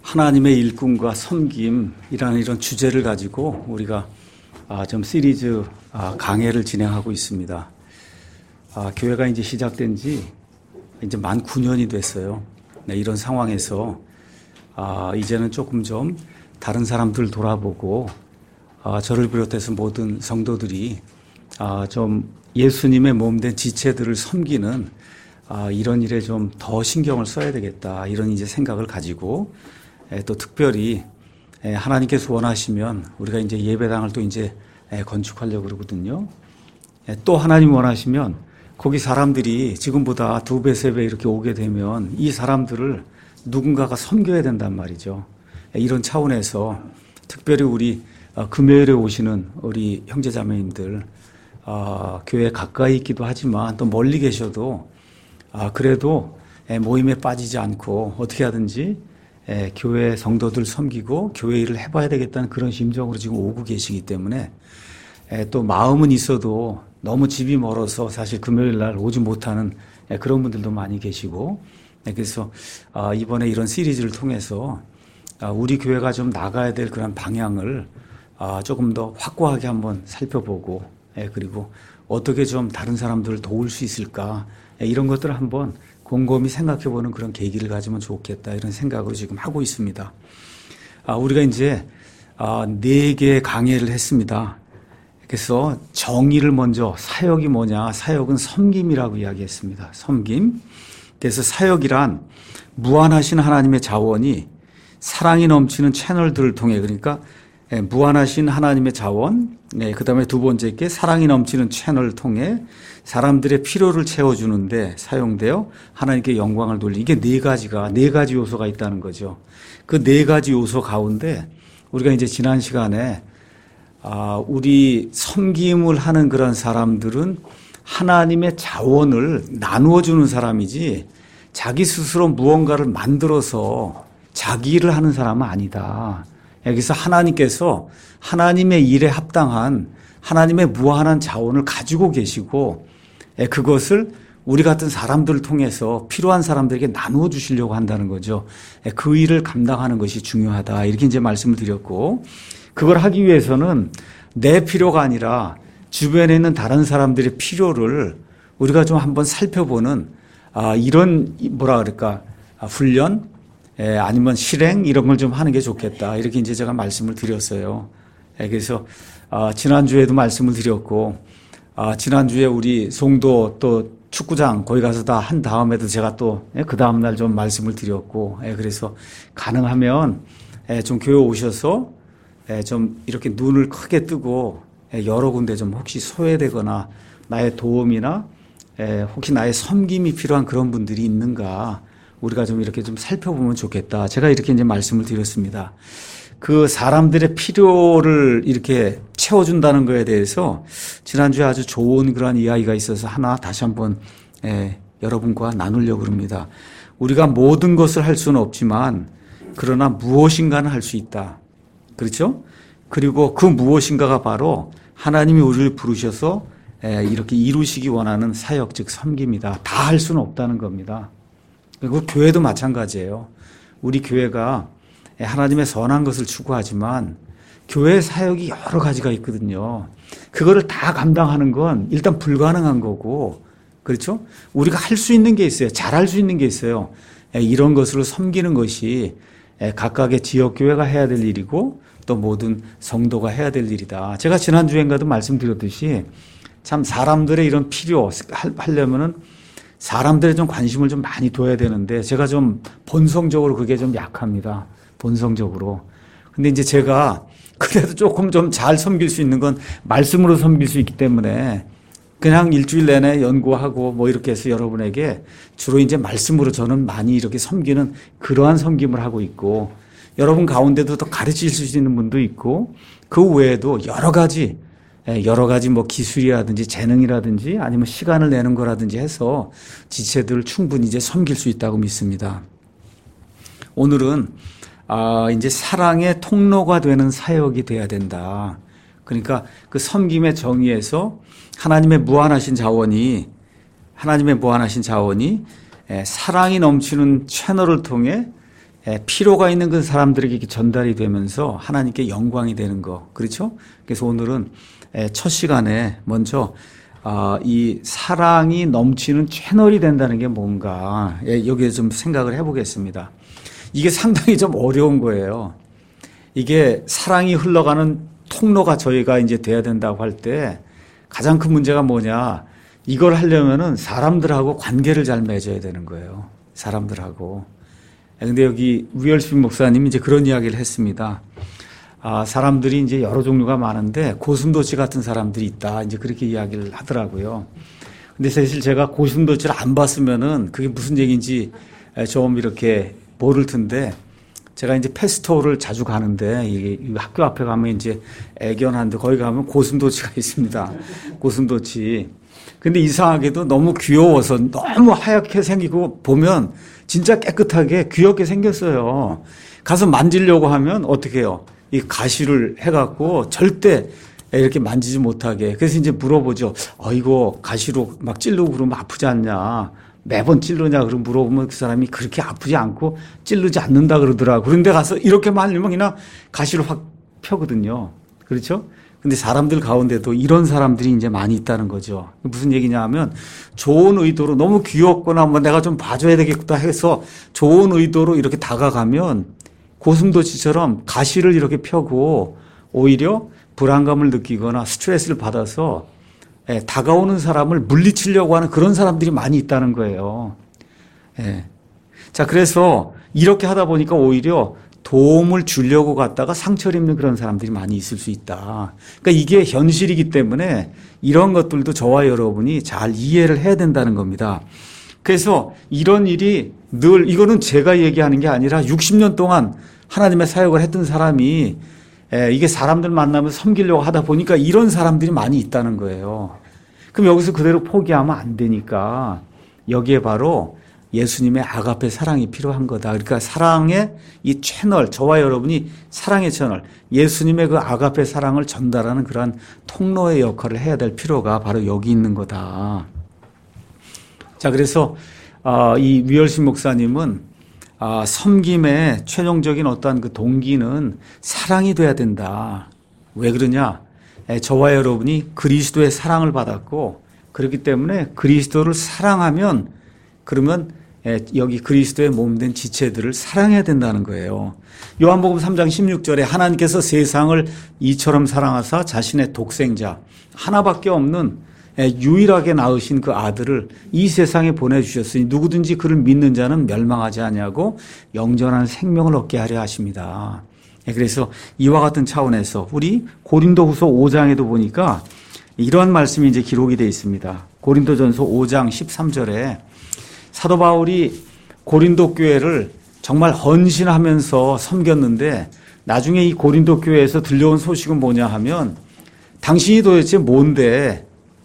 하나님의 일꾼과 섬김이라는 이런 주제를 가지고 우리가 좀 시리즈 강해를 진행하고 있습니다. 교회가 이제 시작된 지 이제 만 9년이 됐어요. 네, 이런 상황에서 이제는 조금 좀 다른 사람들 돌아보고 저를 비롯해서 모든 성도들이 좀 예수님의 몸된 지체들을 섬기는 이런 일에 좀 더 신경을 써야 되겠다, 이런 이제 생각을 가지고 또 특별히 하나님께서 원하시면 우리가 이제 예배당을 또 이제 건축하려고 그러거든요. 또 하나님 원하시면 거기 사람들이 지금보다 2배, 3배 이렇게 오게 되면 이 사람들을 누군가가 섬겨야 된단 말이죠. 이런 차원에서 특별히 우리 금요일에 오시는 우리 형제자매님들, 교회 가까이 있기도 하지만 또 멀리 계셔도 그래도 모임에 빠지지 않고 어떻게 하든지 교회 성도들 섬기고 교회 일을 해봐야 되겠다는 그런 심정으로 지금 오고 계시기 때문에 또 마음은 있어도 너무 집이 멀어서 사실 금요일 날 오지 못하는 그런 분들도 많이 계시고, 그래서 이번에 이런 시리즈를 통해서 우리 교회가 좀 나가야 될 그런 방향을 조금 더 확고하게 한번 살펴보고, 그리고 어떻게 좀 다른 사람들을 도울 수 있을까, 이런 것들을 한번 곰곰이 생각해보는 그런 계기를 가지면 좋겠다, 이런 생각으로 지금 하고 있습니다. 우리가 이제 4개의 강해를 했습니다. 그래서 정의를 먼저, 사역이 뭐냐, 사역은 섬김이라고 이야기했습니다. 섬김. 그래서 사역이란 무한하신 하나님의 자원이 사랑이 넘치는 채널들을 통해, 그러니까 무한하신 하나님의 자원, 그 다음에 두 번째 게 사랑이 넘치는 채널을 통해 사람들의 필요를 채워주는데 사용되어 하나님께 영광을 돌리는, 이게 네 가지 요소가 있다는 거죠. 그 4가지 요소 가운데 우리가 이제 지난 시간에 우리 섬김을 하는 그런 사람들은 하나님의 자원을 나누어 주는 사람이지 자기 스스로 무언가를 만들어서 자기 일을 하는 사람은 아니다. 여기서 하나님께서 하나님의 일에 합당한 하나님의 무한한 자원을 가지고 계시고 그것을 우리 같은 사람들을 통해서 필요한 사람들에게 나누어 주시려고 한다는 거죠. 그 일을 감당하는 것이 중요하다, 이렇게 이제 말씀을 드렸고, 그걸 하기 위해서는 내 필요가 아니라 주변에 있는 다른 사람들의 필요를 우리가 좀 한번 살펴보는 이런 훈련, 아니면 실행, 이런 걸 좀 하는 게 좋겠다, 이렇게 이제 제가 말씀을 드렸어요. 그래서 지난주에도 말씀을 드렸고, 지난주에 우리 송도 또 축구장 거기 가서 다 한 다음에도 제가 또 그 다음날 좀 말씀을 드렸고, 그래서 가능하면 좀 교회 오셔서 좀 이렇게 눈을 크게 뜨고 여러 군데 좀 혹시 소외되거나 나의 도움이나 혹시 나의 섬김이 필요한 그런 분들이 있는가, 우리가 좀 이렇게 좀 살펴보면 좋겠다, 제가 이렇게 이제 말씀을 드렸습니다. 그 사람들의 필요를 이렇게 채워준다는 거에 대해서 지난주에 아주 좋은 그런 이야기가 있어서 하나 다시 한번 여러분과 나누려고 합니다. 우리가 모든 것을 할 수는 없지만 그러나 무엇인가는 할 수 있다. 그렇죠? 그리고 그 무엇인가가 바로 하나님이 우리를 부르셔서 이렇게 이루시기 원하는 사역, 즉 섬김이다. 다 할 수는 없다는 겁니다. 그리고 교회도 마찬가지예요. 우리 교회가 하나님의 선한 것을 추구하지만 교회 사역이 여러 가지가 있거든요. 그거를 다 감당하는 건 일단 불가능한 거고, 그렇죠? 우리가 할 수 있는 게 있어요. 잘할 수 있는 게 있어요. 이런 것으로 섬기는 것이 각각의 지역교회가 해야 될 일이고 또 모든 성도가 해야 될 일이다. 제가 지난주엔가도 말씀드렸듯이 참 사람들의 이런 필요 하려면은 사람들의 좀 관심을 좀 많이 둬야 되는데 제가 좀 본성적으로 그게 좀 약합니다. 본성적으로. 근데 이제 제가 그래도 조금 좀 잘 섬길 수 있는 건 말씀으로 섬길 수 있기 때문에 그냥 일주일 내내 연구하고 뭐 이렇게 해서 여러분에게 주로 이제 말씀으로 저는 많이 이렇게 섬기는 그러한 섬김을 하고 있고, 여러분 가운데도 더 가르칠 수 있는 분도 있고, 그 외에도 여러 가지 뭐 기술이라든지 재능이라든지 아니면 시간을 내는 거라든지 해서 지체들을 충분히 이제 섬길 수 있다고 믿습니다. 오늘은 이제 사랑의 통로가 되는 사역이 돼야 된다. 그러니까 그 섬김의 정의에서 하나님의 무한하신 자원이 사랑이 넘치는 채널을 통해 필요가 있는 그 사람들에게 이렇게 전달이 되면서 하나님께 영광이 되는 거. 그렇죠? 그래서 오늘은 첫 시간에 먼저 이 사랑이 넘치는 채널이 된다는 게 뭔가 여기에 좀 생각을 해보겠습니다. 이게 상당히 좀 어려운 거예요. 이게 사랑이 흘러가는 통로가 저희가 이제 돼야 된다고 할 때 가장 큰 문제가 뭐냐. 이걸 하려면은 사람들하고 관계를 잘 맺어야 되는 거예요. 사람들하고. 근데 여기 우열심 목사님이 이제 그런 이야기를 했습니다. 사람들이 이제 여러 종류가 많은데 고슴도치 같은 사람들이 있다. 이제 그렇게 이야기를 하더라고요. 근데 사실 제가 고슴도치를 안 봤으면은 그게 무슨 얘기인지 좀 이렇게 모를 텐데 제가 이제 페스토를 자주 가는데 이 학교 앞에 가면 이제 애견하는데 거기 가면 고슴도치가 있습니다. 고슴도치. 근데 이상하게도 너무 귀여워서 너무 하얗게 생기고 보면 진짜 깨끗하게 귀엽게 생겼어요. 가서 만지려고 하면 어떻게 해요? 이 가시를 해갖고 절대 이렇게 만지지 못하게. 그래서 이제 물어보죠. 이거 가시로 막 찌르고 그러면 아프지 않냐? 매번 찌르냐? 그러면 물어보면 그 사람이 그렇게 아프지 않고 찌르지 않는다 그러더라고. 그런데 가서 이렇게 만지면 그냥 가시로 확 펴거든요. 그렇죠? 근데 사람들 가운데도 이런 사람들이 이제 많이 있다는 거죠. 무슨 얘기냐 하면 좋은 의도로 너무 귀엽거나 뭐 내가 좀 봐줘야 되겠다 해서 좋은 의도로 이렇게 다가가면 고슴도치처럼 가시를 이렇게 펴고 오히려 불안감을 느끼거나 스트레스를 받아서 다가오는 사람을 물리치려고 하는 그런 사람들이 많이 있다는 거예요. 자, 그래서 이렇게 하다 보니까 오히려 도움을 주려고 갔다가 상처를 입는 그런 사람들이 많이 있을 수 있다. 그러니까 이게 현실이기 때문에 이런 것들도 저와 여러분이 잘 이해를 해야 된다는 겁니다. 그래서 이런 일이 늘 이거는 제가 얘기하는 게 아니라 60년 동안 하나님의 사역을 했던 사람이 이게 사람들 만나면서 섬기려고 하다 보니까 이런 사람들이 많이 있다는 거예요. 그럼 여기서 그대로 포기하면 안 되니까 여기에 바로 예수님의 아가페 사랑이 필요한 거다. 그러니까 사랑의 이 채널, 저와 여러분이 사랑의 채널, 예수님의 그 아가페 사랑을 전달하는 그러한 통로의 역할을 해야 될 필요가 바로 여기 있는 거다. 자, 그래서 이 위얼신 목사님은 섬김의 최종적인 어떠한 그 동기는 사랑이 돼야 된다. 왜 그러냐? 저와 여러분이 그리스도의 사랑을 받았고 그렇기 때문에 그리스도를 사랑하면 그러면 여기 그리스도의 몸된 지체들을 사랑해야 된다는 거예요. 요한복음 3장 16절에 하나님께서 세상을 이처럼 사랑하사 자신의 독생자 하나밖에 없는 유일하게 낳으신 그 아들을 이 세상에 보내주셨으니 누구든지 그를 믿는 자는 멸망하지 아니하고 영전한 생명을 얻게 하려 하십니다. 그래서 이와 같은 차원에서 우리 고린도후서 5장에도 보니까 이러한 말씀이 이제 기록이 되어 있습니다. 고린도전서 5장 13절에 사도 바울이 고린도 교회를 정말 헌신하면서 섬겼는데 나중에 이 고린도 교회에서 들려온 소식은 뭐냐 하면 당신이 도대체 뭔데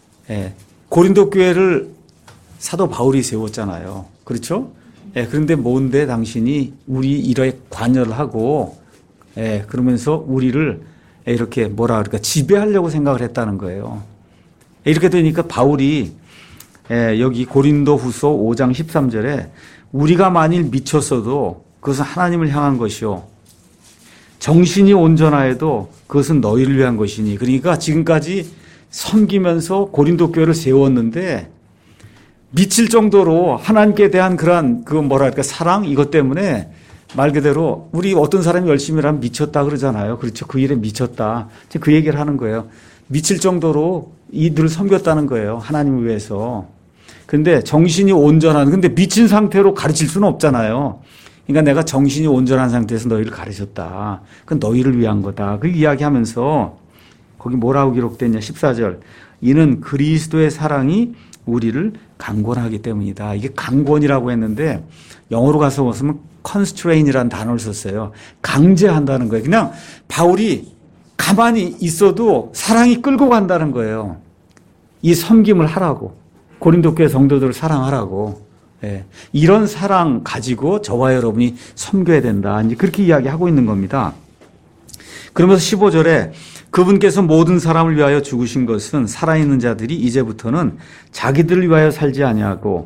고린도 교회를 사도 바울이 세웠잖아요. 그렇죠? 그런데 뭔데 당신이 우리 일에 관여를 하고 그러면서 우리를 이렇게 뭐라 그럴까 지배하려고 생각을 했다는 거예요. 이렇게 되니까 바울이 여기 고린도후서 5장 13절에 우리가 만일 미쳤어도 그것은 하나님을 향한 것이요 정신이 온전하여도 그것은 너희를 위한 것이니. 그러니까 지금까지 섬기면서 고린도 교회를 세웠는데 미칠 정도로 하나님께 대한 그러한 그 뭐랄까 사랑 이것 때문에 말 그대로 우리 어떤 사람이 열심히 하면 미쳤다 그러잖아요. 그렇죠. 그 일에 미쳤다. 그 얘기를 하는 거예요. 미칠 정도로 이들을 섬겼다는 거예요. 하나님을 위해서. 근데 정신이 온전한, 근데 미친 상태로 가르칠 수는 없잖아요. 그러니까 내가 정신이 온전한 상태에서 너희를 가르쳤다. 그건 너희를 위한 거다. 그 이야기하면서 거기 뭐라고 기록됐냐. 14절. 이는 그리스도의 사랑이 우리를 강권하기 때문이다. 이게 강권이라고 했는데 영어로 가서 보면 constrain이라는 단어를 썼어요. 강제한다는 거예요. 그냥 바울이 가만히 있어도 사랑이 끌고 간다는 거예요. 이 섬김을 하라고. 고린도 교회 성도들을 사랑하라고. 이런 사랑 가지고 저와 여러분이 섬겨야 된다. 이제 그렇게 이야기하고 있는 겁니다. 그러면서 15절에 그분께서 모든 사람을 위하여 죽으신 것은 살아있는 자들이 이제부터는 자기들을 위하여 살지 아니하고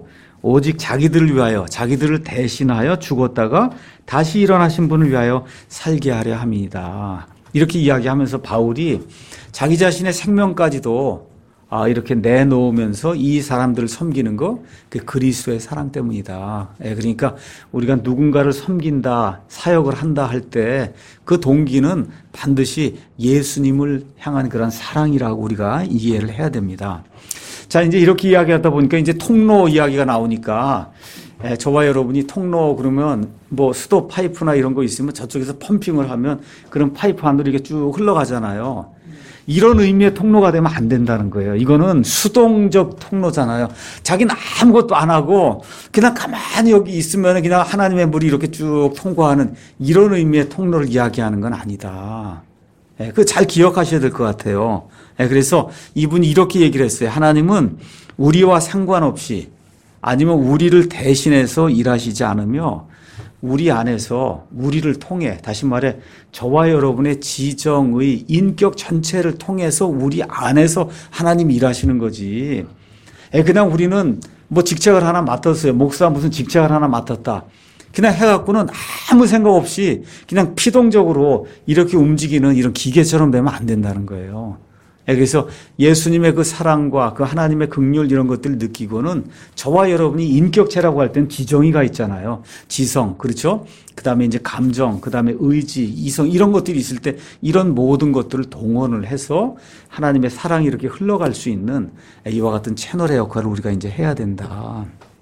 오직 자기들을 위하여 자기들을 대신하여 죽었다가 다시 일어나신 분을 위하여 살게 하려 함이다. 이렇게 이야기하면서 바울이 자기 자신의 생명까지도 이렇게 내놓으면서 이 사람들을 섬기는 거, 그 그리스도의 사랑 때문이다. 그러니까 우리가 누군가를 섬긴다, 사역을 한다 할 때 그 동기는 반드시 예수님을 향한 그런 사랑이라고 우리가 이해를 해야 됩니다. 자, 이제 이렇게 이야기하다 보니까 이제 통로 이야기가 나오니까 저와 여러분이 통로 그러면 뭐 수도 파이프나 이런 거 있으면 저쪽에서 펌핑을 하면 그런 파이프 안으로 이렇게 쭉 흘러가잖아요. 이런 의미의 통로가 되면 안 된다는 거예요. 이거는 수동적 통로잖아요. 자기는 아무것도 안 하고 그냥 가만히 여기 있으면 그냥 하나님의 물이 이렇게 쭉 통과하는 이런 의미의 통로를 이야기하는 건 아니다. 그거 잘 기억하셔야 될 것 같아요. 그래서 이분이 이렇게 얘기를 했어요. 하나님은 우리와 상관없이 아니면 우리를 대신해서 일하시지 않으며 우리 안에서 우리를 통해, 다시 말해 저와 여러분의 지정의 인격 전체를 통해서 우리 안에서 하나님이 일하시는 거지. 그냥 우리는 뭐 직책을 하나 맡았어요. 목사 무슨 직책을 하나 맡았다. 그냥 해갖고는 아무 생각 없이 그냥 피동적으로 이렇게 움직이는 이런 기계처럼 되면 안 된다는 거예요. 그래서 예수님의 그 사랑과 그 하나님의 긍휼 이런 것들을 느끼고는 저와 여러분이 인격체라고 할 때는 지정의가 있잖아요. 지성, 그렇죠? 그 다음에 이제 감정, 그 다음에 의지, 이성 이런 것들이 있을 때 이런 모든 것들을 동원을 해서 하나님의 사랑이 이렇게 흘러갈 수 있는 이와 같은 채널의 역할을 우리가 이제 해야 된다.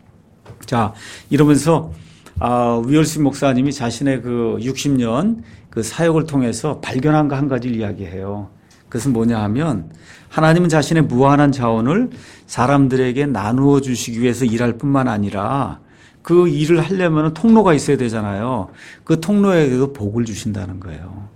자, 이러면서 위얼스 목사님이 자신의 그 60년 그 사역을 통해서 발견한 거 한 가지를 이야기해요. 그것은 뭐냐 하면 하나님은 자신의 무한한 자원을 사람들에게 나누어 주시기 위해서 일할 뿐만 아니라 그 일을 하려면 통로가 있어야 되잖아요. 그 통로에도 복을 주신다는 거예요.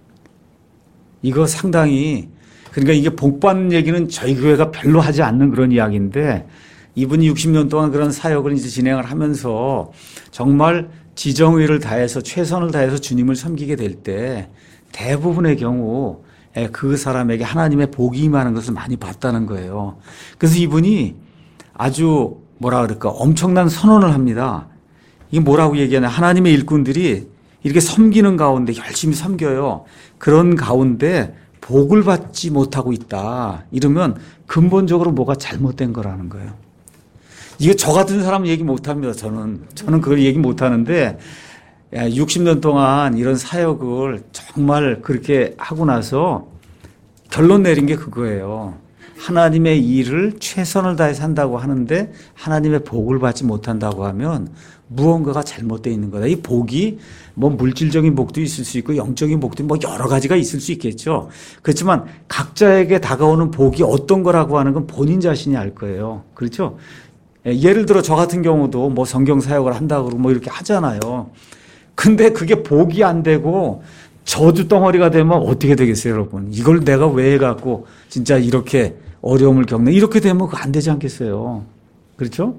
이거 상당히, 그러니까 이게 복 받는 얘기는 저희 교회가 별로 하지 않는 그런 이야기인데 이분이 60년 동안 그런 사역을 이제 진행을 하면서 정말 지정의를 다해서 최선을 다해서 주님을 섬기게 될 때 대부분의 경우 그 사람에게 하나님의 복이 임하는 것을 많이 봤다는 거예요. 그래서 이분이 아주 뭐라 그럴까 엄청난 선언을 합니다. 이게 뭐라고 얘기하냐. 하나님의 일꾼들이 이렇게 섬기는 가운데 열심히 섬겨요. 그런 가운데 복을 받지 못하고 있다. 이러면 근본적으로 뭐가 잘못된 거라는 거예요. 이거 저 같은 사람은 얘기 못합니다. 저는 그걸 얘기 못하는데 60년 동안 이런 사역을 정말 그렇게 하고 나서 결론 내린 게 그거예요. 하나님의 일을 최선을 다해서 한다고 하는데 하나님의 복을 받지 못한다고 하면 무언가가 잘못되어 있는 거다. 이 복이 뭐 물질적인 복도 있을 수 있고 영적인 복도 뭐 여러 가지가 있을 수 있겠죠. 그렇지만 각자에게 다가오는 복이 어떤 거라고 하는 건 본인 자신이 알 거예요. 그렇죠? 예를 들어 저 같은 경우도 뭐 성경 사역을 한다고 그러고 뭐 이렇게 하잖아요. 근데 그게 복이 안 되고 저주 덩어리가 되면 어떻게 되겠어요, 여러분? 이걸 내가 왜 해갖고 진짜 이렇게 어려움을 겪네. 이렇게 되면 그거 안 되지 않겠어요? 그렇죠?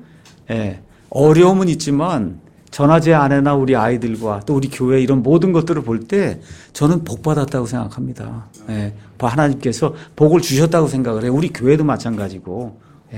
어려움은 있지만 저나 제 아내나 우리 아이들과 또 우리 교회 이런 모든 것들을 볼 때 저는 복 받았다고 생각합니다. 하나님께서 복을 주셨다고 생각을 해요. 우리 교회도 마찬가지고.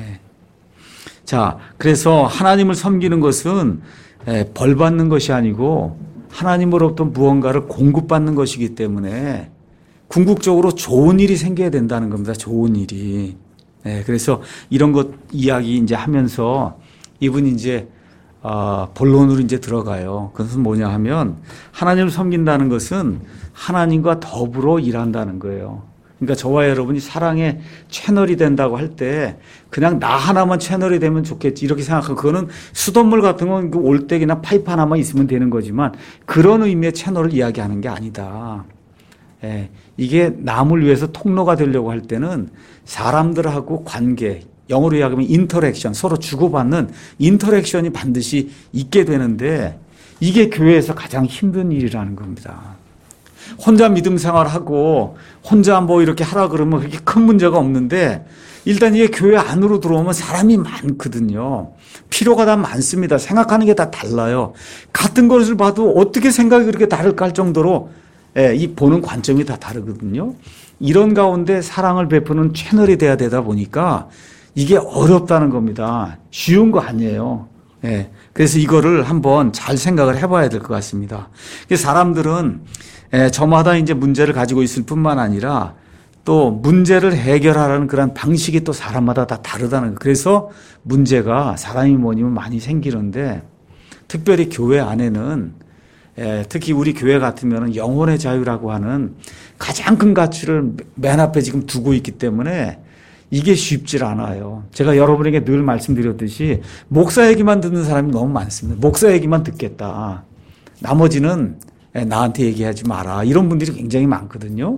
자, 그래서 하나님을 섬기는 것은 벌 받는 것이 아니고 하나님으로부터 무언가를 공급받는 것이기 때문에 궁극적으로 좋은 일이 생겨야 된다는 겁니다. 좋은 일이. 그래서 이런 것 이야기 이제 하면서 이분이 이제 본론으로 이제 들어가요. 그것은 뭐냐 하면 하나님을 섬긴다는 것은 하나님과 더불어 일한다는 거예요. 그러니까 저와 여러분이 사랑의 채널이 된다고 할 때 그냥 나 하나만 채널이 되면 좋겠지 이렇게 생각하고 그거는 수돗물 같은 건 올백이나 파이프 하나만 있으면 되는 거지만 그런 의미의 채널을 이야기하는 게 아니다. 이게 남을 위해서 통로가 되려고 할 때는 사람들하고 관계, 영어로 이야기하면 인터랙션, 서로 주고받는 인터랙션이 반드시 있게 되는데 이게 교회에서 가장 힘든 일이라는 겁니다. 혼자 믿음 생활하고 혼자 뭐 이렇게 하라 그러면 그렇게 큰 문제가 없는데 일단 이게 교회 안으로 들어오면 사람이 많거든요. 필요가 다 많습니다. 생각하는 게 다 달라요. 같은 것을 봐도 어떻게 생각이 그렇게 다를까 할 정도로 이 보는 관점이 다 다르거든요. 이런 가운데 사랑을 베푸는 채널이 돼야 되다 보니까 이게 어렵다는 겁니다. 쉬운 거 아니에요. 예. 그래서 이거를 한번 잘 생각을 해봐야 될 것 같습니다. 사람들은 저마다 이제 문제를 가지고 있을 뿐만 아니라 또 문제를 해결하라는 그런 방식이 또 사람마다 다 다르다는 거예요. 그래서 문제가 사람이 뭐니면 많이 생기는데 특별히 교회 안에는 특히 우리 교회 같으면 영혼의 자유라고 하는 가장 큰 가치를 맨 앞에 지금 두고 있기 때문에 이게 쉽질 않아요. 제가 여러분에게 늘 말씀드렸듯이 목사 얘기만 듣는 사람이 너무 많습니다. 목사 얘기만 듣겠다. 나머지는 나한테 얘기하지 마라. 이런 분들이 굉장히 많거든요.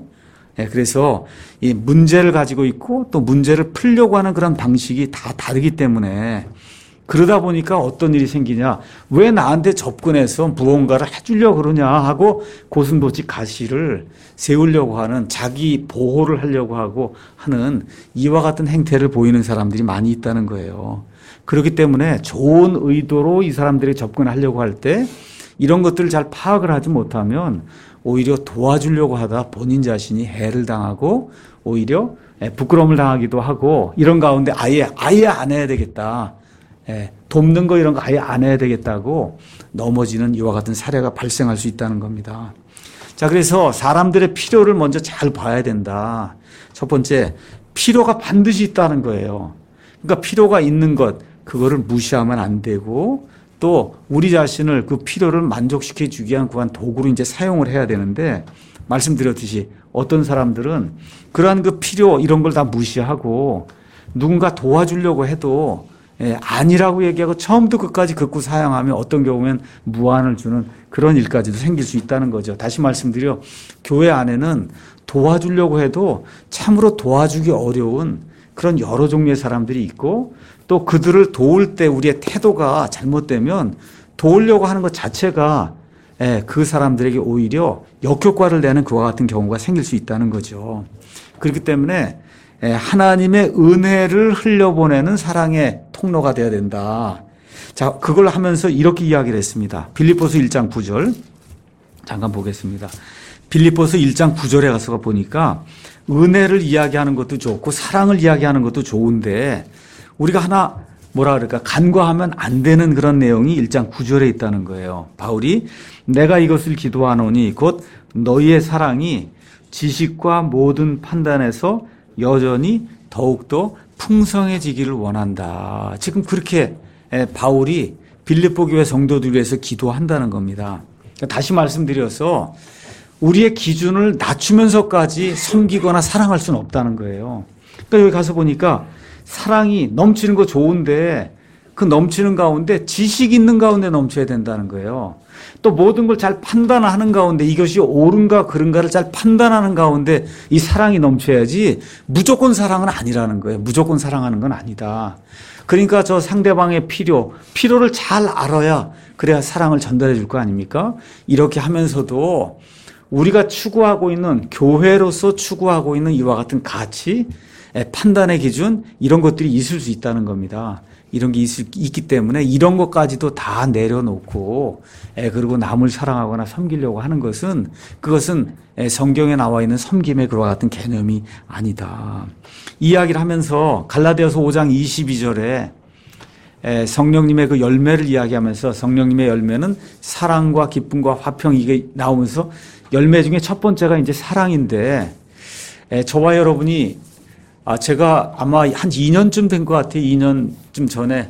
그래서 이 문제를 가지고 있고 또 문제를 풀려고 하는 그런 방식이 다 다르기 때문에 그러다 보니까 어떤 일이 생기냐. 왜 나한테 접근해서 무언가를 해주려고 그러냐 하고 고슴도치 가시를 세우려고 하는 자기 보호를 하려고 하고 하는 이와 같은 행태를 보이는 사람들이 많이 있다는 거예요. 그렇기 때문에 좋은 의도로 이 사람들이 접근하려고 할 때 이런 것들을 잘 파악을 하지 못하면 오히려 도와주려고 하다 본인 자신이 해를 당하고 오히려 부끄러움을 당하기도 하고 이런 가운데 아예 안 해야 되겠다. 돕는 거 이런 거 아예 안 해야 되겠다고 넘어지는 이와 같은 사례가 발생할 수 있다는 겁니다. 자, 그래서 사람들의 필요를 먼저 잘 봐야 된다. 첫 번째, 필요가 반드시 있다는 거예요. 그러니까 필요가 있는 것, 그거를 무시하면 안 되고 또 우리 자신을 그 필요를 만족시켜 주기 위한 그한 도구로 이제 사용을 해야 되는데 말씀드렸듯이 어떤 사람들은 그러한 그 필요 이런 걸 다 무시하고 누군가 도와주려고 해도 아니라고 얘기하고 처음부터 끝까지 긋고 사양하면 어떤 경우엔 무한을 주는 그런 일까지도 생길 수 있다는 거죠. 다시 말씀드려 교회 안에는 도와주려고 해도 참으로 도와주기 어려운 그런 여러 종류의 사람들이 있고 또 그들을 도울 때 우리의 태도가 잘못되면 도우려고 하는 것 자체가 그 사람들에게 오히려 역효과를 내는 그와 같은 경우가 생길 수 있다는 거죠. 그렇기 때문에 하나님의 은혜를 흘려보내는 사랑의 통로가 되어야 된다. 자, 그걸 하면서 이렇게 이야기를 했습니다. 빌립보서 1장 9절 잠깐 보겠습니다. 빌립보서 1장 9절에 가서 보니까 은혜를 이야기하는 것도 좋고 사랑을 이야기하는 것도 좋은데 우리가 하나 뭐라 그럴까 간과하면 안 되는 그런 내용이 1장 9절에 있다는 거예요. 바울이 내가 이것을 기도하노니 곧 너희의 사랑이 지식과 모든 판단에서 여전히 더욱더 풍성해지기를 원한다. 지금 그렇게 바울이 빌립보 교회 성도들 위해서 기도한다는 겁니다. 다시 말씀드려서 우리의 기준을 낮추면서까지 섬기거나 사랑할 수는 없다는 거예요. 그러니까 여기 가서 보니까 사랑이 넘치는 거 좋은데 그 넘치는 가운데 지식 있는 가운데 넘쳐야 된다는 거예요. 또 모든 걸 잘 판단하는 가운데 이것이 옳은가 그른가를 잘 판단하는 가운데 이 사랑이 넘쳐야지 무조건 사랑은 아니라는 거예요. 무조건 사랑하는 건 아니다. 그러니까 저 상대방의 필요를 잘 알아야 그래야 사랑을 전달해 줄 거 아닙니까? 이렇게 하면서도 우리가 추구하고 있는 교회로서 추구하고 있는 이와 같은 가치, 판단의 기준 이런 것들이 있을 수 있다는 겁니다. 이런 게 있기 때문에 이런 것까지도 다 내려놓고 그리고 남을 사랑하거나 섬기려고 하는 것은 그것은 성경에 나와 있는 섬김의 그와 같은 개념이 아니다. 이야기를 하면서 갈라디아서 5장 22절에 성령님의 그 열매를 이야기하면서 성령님의 열매는 사랑과 기쁨과 화평 이게 나오면서 열매 중에 첫 번째가 이제 사랑인데 저와 여러분이 제가 아마 한 2년쯤 된 것 같아요. 2년쯤 전에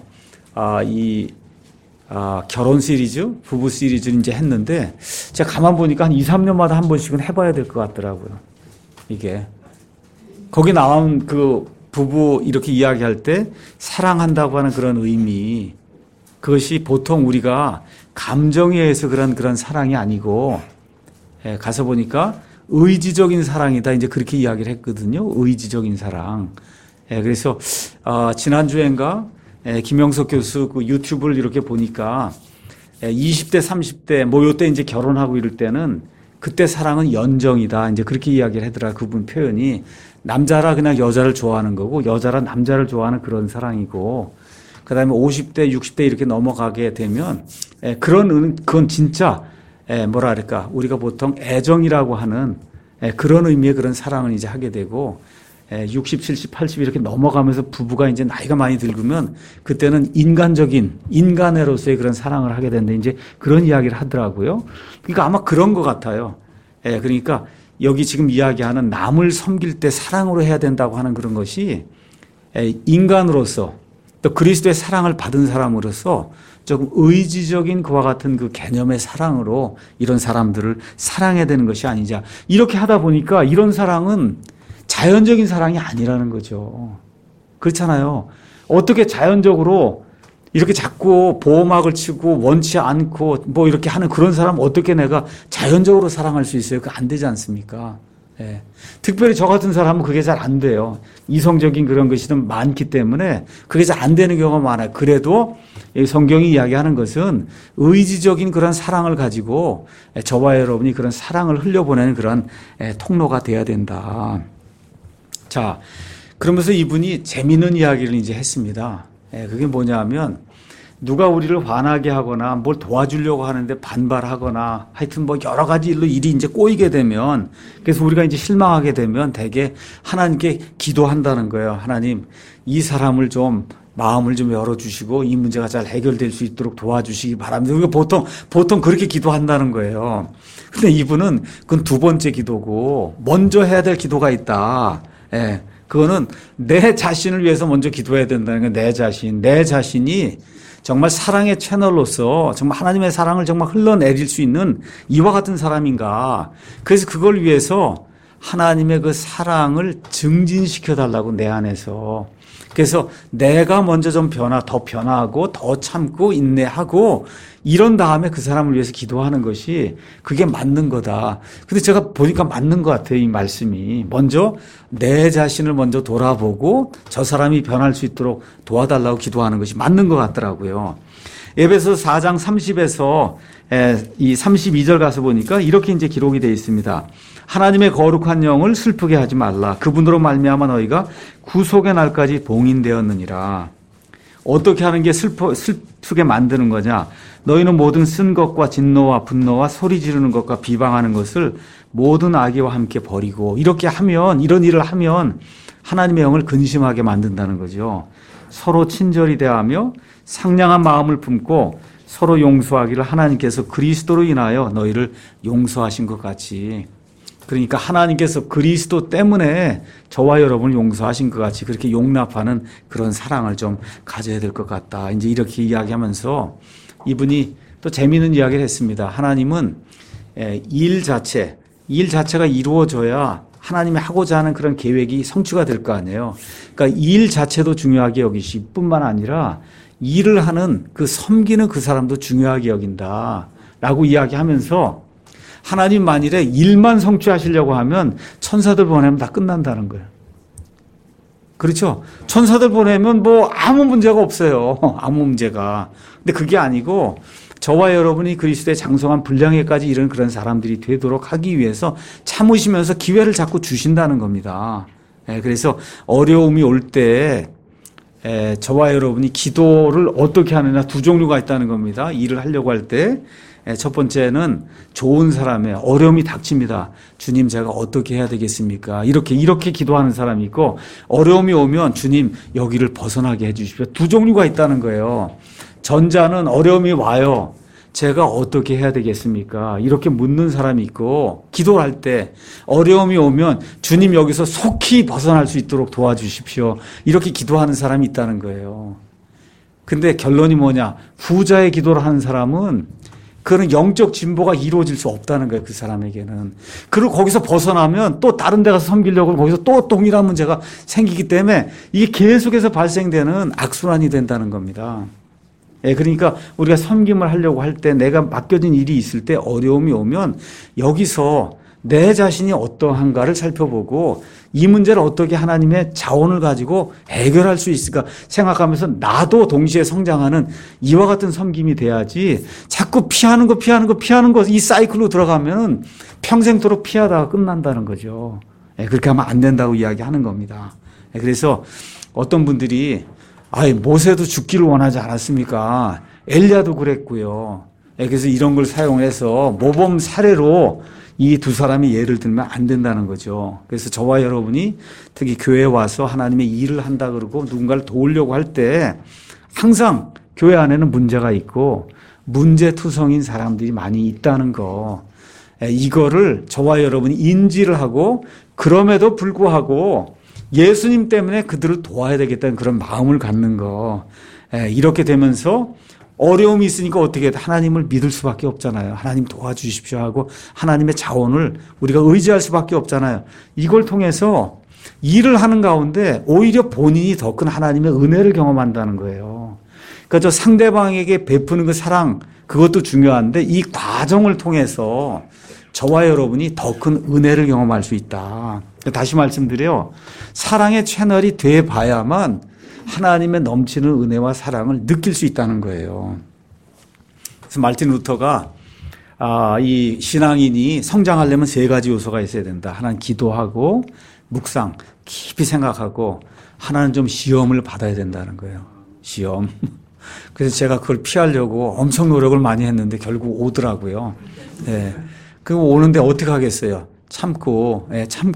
결혼 시리즈, 부부 시리즈를 이제 했는데 제가 가만 보니까 한 2, 3년마다 한 번씩은 해봐야 될 것 같더라고요. 이게 거기 나온 그 부부 이렇게 이야기할 때 사랑한다고 하는 그런 의미 그것이 보통 우리가 감정에 의해서 그런 사랑이 아니고 가서 보니까 의지적인 사랑이다. 이제 그렇게 이야기를 했거든요. 의지적인 사랑. 그래서, 지난주엔가, 김영석 교수 그 유튜브를 이렇게 보니까 20대, 30대, 뭐 요때 이제 결혼하고 이럴 때는 그때 사랑은 연정이다. 이제 그렇게 이야기를 하더라. 그분 표현이. 남자라 그냥 여자를 좋아하는 거고 여자라 남자를 좋아하는 그런 사랑이고 그 다음에 50대, 60대 이렇게 넘어가게 되면 그건 진짜 뭐라 그럴까 우리가 보통 애정이라고 하는 그런 의미의 그런 사랑을 이제 하게 되고 60, 70, 80 이렇게 넘어가면서 부부가 이제 나이가 많이 들면 그때는 인간으로서의 그런 사랑을 하게 되는데 이제 그런 이야기를 하더라고요. 그러니까 아마 그런 것 같아요. 그러니까 여기 지금 이야기하는 남을 섬길 때 사랑으로 해야 된다고 하는 그런 것이 인간으로서 또 그리스도의 사랑을 받은 사람으로서 조금 의지적인 그와 같은 그 개념의 사랑으로 이런 사람들을 사랑해야 되는 것이 아니냐. 이렇게 하다 보니까 이런 사랑은 자연적인 사랑이 아니라는 거죠. 그렇잖아요. 어떻게 자연적으로 이렇게 자꾸 보호막을 치고 원치 않고 뭐 이렇게 하는 그런 사람 어떻게 내가 자연적으로 사랑할 수 있어요? 그거 안 되지 않습니까? 특별히 저 같은 사람은 그게 잘 안 돼요. 이성적인 그런 것이 좀 많기 때문에 그게 잘 안 되는 경우가 많아요. 그래도 성경이 이야기하는 것은 의지적인 그런 사랑을 가지고 저와 여러분이 그런 사랑을 흘려보내는 그런 통로가 돼야 된다. 자, 그러면서 이분이 재미있는 이야기를 이제 했습니다. 그게 뭐냐면 누가 우리를 화나게 하거나 뭘 도와주려고 하는데 반발하거나 하여튼 뭐 여러 가지 일이 이제 꼬이게 되면 그래서 우리가 이제 실망하게 되면 대개 하나님께 기도한다는 거예요. 하나님, 이 사람을 좀 마음을 좀 열어주시고 이 문제가 잘 해결될 수 있도록 도와주시기 바랍니다. 우리가 보통 그렇게 기도한다는 거예요. 근데 이분은 그건 두 번째 기도고 먼저 해야 될 기도가 있다. 그거는 내 자신을 위해서 먼저 기도해야 된다는 거예요. 내 자신이 정말 사랑의 채널로서 정말 하나님의 사랑을 정말 흘러내릴 수 있는 이와 같은 사람인가. 그래서 그걸 위해서 하나님의 그 사랑을 증진시켜 달라고 내 안에서. 그래서 내가 먼저 좀 더 변화하고 더 참고 인내하고 이런 다음에 그 사람을 위해서 기도하는 것이 그게 맞는 거다. 근데 제가 보니까 맞는 것 같아요. 이 말씀이. 먼저 내 자신을 먼저 돌아보고 저 사람이 변할 수 있도록 도와달라고 기도하는 것이 맞는 것 같더라고요. 에베소서 4장 30에서 이 32절 가서 보니까 이렇게 이제 기록이 되어 있습니다. 하나님의 거룩한 영을 슬프게 하지 말라. 그분으로 말미암아 너희가 구속의 날까지 봉인되었느니라. 어떻게 하는 게 슬프게 만드는 거냐? 너희는 모든 쓴 것과 진노와 분노와 소리 지르는 것과 비방하는 것을 모든 악의와 함께 버리고 이렇게 하면 이런 일을 하면 하나님의 영을 근심하게 만든다는 거죠. 서로 친절히 대하며 상냥한 마음을 품고 서로 용서하기를 하나님께서 그리스도로 인하여 너희를 용서하신 것 같이. 그러니까 하나님께서 그리스도 때문에 저와 여러분을 용서하신 것 같이 그렇게 용납하는 그런 사랑을 좀 가져야 될 것 같다. 이제 이렇게 이야기하면서 이분이 또 재미있는 이야기를 했습니다. 하나님은 일 자체가 이루어져야 하나님이 하고자 하는 그런 계획이 성취가 될 거 아니에요. 그러니까 일 자체도 중요하게 여기시 뿐만 아니라 일을 하는 그 섬기는 그 사람도 중요하게 여긴다. 라고 이야기하면서 하나님 만일에 일만 성취하시려고 하면 천사들 보내면 다 끝난다는 거예요. 그렇죠? 천사들 보내면 뭐 아무 문제가 없어요. 아무 문제가. 근데 그게 아니고 저와 여러분이 그리스도의 장성한 분량에까지 이런 그런 사람들이 되도록 하기 위해서 참으시면서 기회를 자꾸 주신다는 겁니다. 그래서 어려움이 올 때 저와 여러분이 기도를 어떻게 하느냐 두 종류가 있다는 겁니다. 일을 하려고 할 때 첫 번째는 좋은 사람의 어려움이 닥칩니다. 주님 제가 어떻게 해야 되겠습니까? 이렇게 기도하는 사람이 있고 어려움이 오면 주님 여기를 벗어나게 해 주십시오. 두 종류가 있다는 거예요. 전자는 어려움이 와요. 제가 어떻게 해야 되겠습니까? 이렇게 묻는 사람이 있고 기도를 할 때 어려움이 오면 주님 여기서 속히 벗어날 수 있도록 도와주십시오. 이렇게 기도하는 사람이 있다는 거예요. 근데 결론이 뭐냐? 후자의 기도를 하는 사람은 그런 영적 진보가 이루어질 수 없다는 거예요. 그 사람에게는. 그리고 거기서 벗어나면 또 다른 데 가서 섬기려고 하면 거기서 또 동일한 문제가 생기기 때문에 이게 계속해서 발생되는 악순환이 된다는 겁니다. 그러니까 우리가 섬김을 하려고 할 때 내가 맡겨진 일이 있을 때 어려움이 오면 여기서 내 자신이 어떠한가를 살펴보고 이 문제를 어떻게 하나님의 자원을 가지고 해결할 수 있을까 생각하면서 나도 동시에 성장하는 이와 같은 섬김이 돼야지 자꾸 피하는 거 이 사이클로 들어가면 평생토록 피하다가 끝난다는 거죠. 그렇게 하면 안 된다고 이야기하는 겁니다. 그래서 어떤 분들이 모세도 죽기를 원하지 않았습니까? 엘리야도 그랬고요. 그래서 이런 걸 사용해서 모범 사례로 이 두 사람이 예를 들면 안 된다는 거죠. 그래서 저와 여러분이 특히 교회에 와서 하나님의 일을 한다 그러고 누군가를 도우려고 할 때 항상 교회 안에는 문제가 있고 문제투성인 사람들이 많이 있다는 거. 이거를 저와 여러분이 인지를 하고 그럼에도 불구하고 예수님 때문에 그들을 도와야 되겠다는 그런 마음을 갖는 거. 이렇게 되면서 어려움이 있으니까 어떻게 해야 하나님을 믿을 수밖에 없잖아요. 하나님 도와주십시오 하고 하나님의 자원을 우리가 의지할 수밖에 없잖아요. 이걸 통해서 일을 하는 가운데 오히려 본인이 더 큰 하나님의 은혜를 경험한다는 거예요. 그러니까 저 상대방에게 베푸는 그 사랑 그것도 중요한데 이 과정을 통해서 저와 여러분이 더 큰 은혜를 경험할 수 있다. 다시 말씀드려요. 사랑의 채널이 돼봐야만 하나님의 넘치는 은혜와 사랑을 느낄 수 있다는 거예요. 그래서 마르틴 루터가 이 신앙인이 성장하려면 세 가지 요소가 있어야 된다. 하나는 기도하고 묵상, 깊이 생각하고 하나는 좀 시험을 받아야 된다는 거예요. 시험. 그래서 제가 그걸 피하려고 엄청 노력을 많이 했는데 결국 오더라고요. 네. 그리고 오는데 어떻게 하겠어요? 참고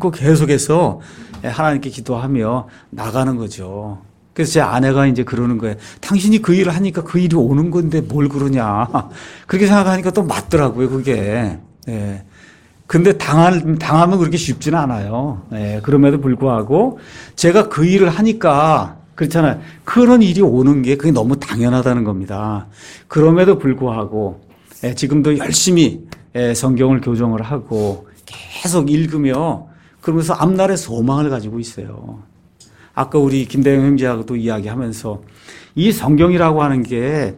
계속해서 하나님께 기도하며 나가는 거죠. 그래서 제 아내가 이제 그러는 거예요. 당신이 그 일을 하니까 그 일이 오는 건데 뭘 그러냐. 그렇게 생각하니까 또 맞더라고요, 그게. 예. 근데 당하면 그렇게 쉽지는 않아요. 예. 그럼에도 불구하고 제가 그 일을 하니까 그렇잖아요. 그런 일이 오는 게 그게 너무 당연하다는 겁니다. 그럼에도 불구하고 지금도 열심히 성경을 교정을 하고 계속 읽으며 그러면서 앞날의 소망을 가지고 있어요. 아까 우리 김대영 형제하고도 이야기하면서 이 성경이라고 하는 게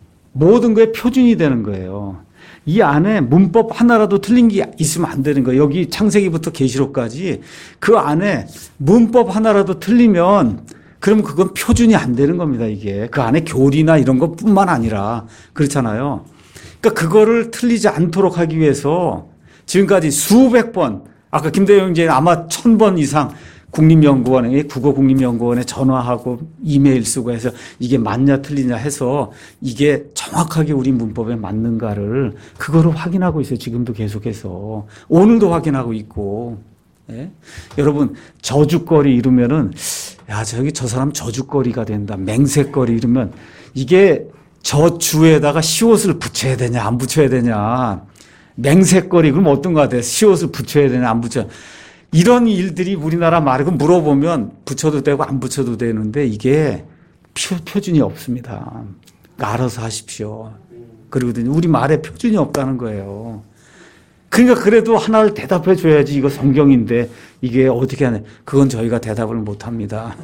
모든 거에 표준이 되는 거예요. 이 안에 문법 하나라도 틀린 게 있으면 안 되는 거예요. 여기 창세기부터 계시록까지 그 안에 문법 하나라도 틀리면 그럼 그건 표준이 안 되는 겁니다. 이게 그 안에 교리나 이런 것뿐만 아니라 그렇잖아요. 그러니까 그거를 틀리지 않도록 하기 위해서 지금까지 수백 번 아까 김대영 형제는 아마 1000번 이상 국립연구원에 국어국립연구원에 전화하고 이메일 쓰고 해서 이게 맞냐 틀리냐 해서 이게 정확하게 우리 문법에 맞는가를 그거를 확인하고 있어요. 지금도 계속해서 오늘도 확인하고 있고. 예? 여러분 저주거리 이러면은 야 저기 저 사람 저주거리가 된다. 맹세거리 이러면 이게 저주에다가 시옷을 붙여야 되냐 안 붙여야 되냐. 맹세거리 그럼 어떤 거 같아요? 시옷을 붙여야 되냐 안 붙여야 되냐. 이런 일들이 우리나라 말에 물어보면 붙여도 되고 안 붙여도 되는데 이게 표준이 없습니다. 알아서 하십시오. 그러거든요. 우리 말에 표준이 없다는 거예요. 그러니까 그래도 하나를 대답해 줘야지 이거 성경인데 이게 어떻게 하냐. 그건 저희가 대답을 못 합니다.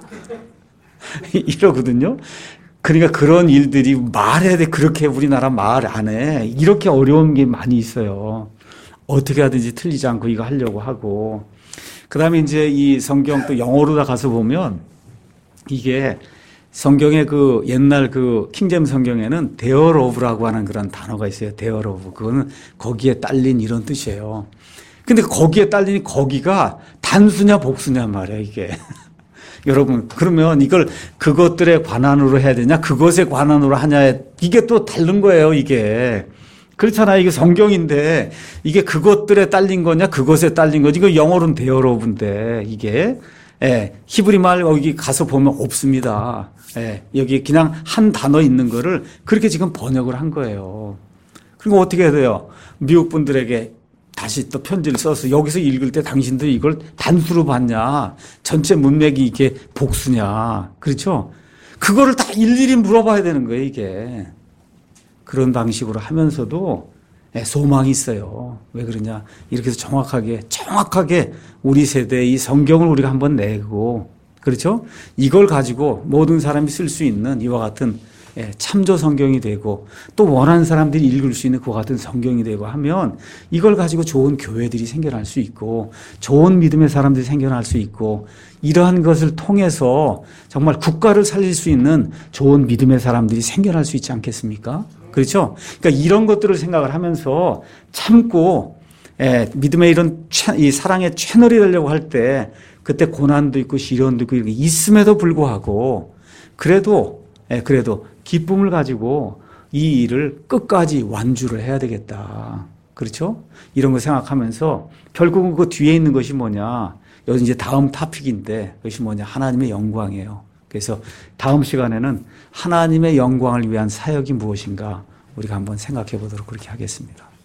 이러거든요. 그러니까 그런 일들이 말해야 돼. 그렇게 우리나라 말 안에 이렇게 어려운 게 많이 있어요. 어떻게 하든지 틀리지 않고 이거 하려고 하고. 그 다음에 이제 이 성경 또 영어로 다 가서 보면 이게 성경의 그 옛날 그 킹제임 성경에는 there of라고 하는 그런 단어가 있어요. there of. 그거는 거기에 딸린 이런 뜻이에요. 근데 거기에 딸린 거기가 단수냐 복수냐 말이야, 이게. 여러분, 그러면 이걸 그것들에 관한으로 해야 되냐, 그것에 관한으로 하냐, 이게 또 다른 거예요, 이게. 그렇잖아요. 이게 성경인데 이게 그것들에 딸린 거냐 그것에 딸린 거지. 이거 영어로는 there of인데 이게 히브리 말 여기 가서 보면 없습니다. 여기 그냥 한 단어 있는 거를 그렇게 지금 번역을 한 거예요. 그리고 어떻게 해야 돼요? 미국 분들에게 다시 또 편지를 써서 여기서 읽을 때 당신들 이걸 단수로 봤냐 전체 문맥이 이게 복수냐 그렇죠? 그거를 다 일일이 물어봐야 되는 거예요 이게. 그런 방식으로 하면서도 소망이 있어요. 왜 그러냐. 이렇게 해서 정확하게 우리 세대의 이 성경을 우리가 한번 내고, 그렇죠? 이걸 가지고 모든 사람이 쓸 수 있는 이와 같은 참조 성경이 되고 또 원하는 사람들이 읽을 수 있는 그와 같은 성경이 되고 하면 이걸 가지고 좋은 교회들이 생겨날 수 있고 좋은 믿음의 사람들이 생겨날 수 있고 이러한 것을 통해서 정말 국가를 살릴 수 있는 좋은 믿음의 사람들이 생겨날 수 있지 않겠습니까? 그렇죠? 그러니까 이런 것들을 생각을 하면서 참고 믿음의 이런 이 사랑의 채널이 되려고 할 때 그때 고난도 있고 시련도 있고 이렇게 있음에도 불구하고 그래도 기쁨을 가지고 이 일을 끝까지 완주를 해야 되겠다. 그렇죠? 이런 거 생각하면서 결국은 그 뒤에 있는 것이 뭐냐. 여기 이제 다음 토픽인데 그것이 뭐냐. 하나님의 영광이에요. 그래서 다음 시간에는 하나님의 영광을 위한 사역이 무엇인가 우리가 한번 생각해 보도록 그렇게 하겠습니다.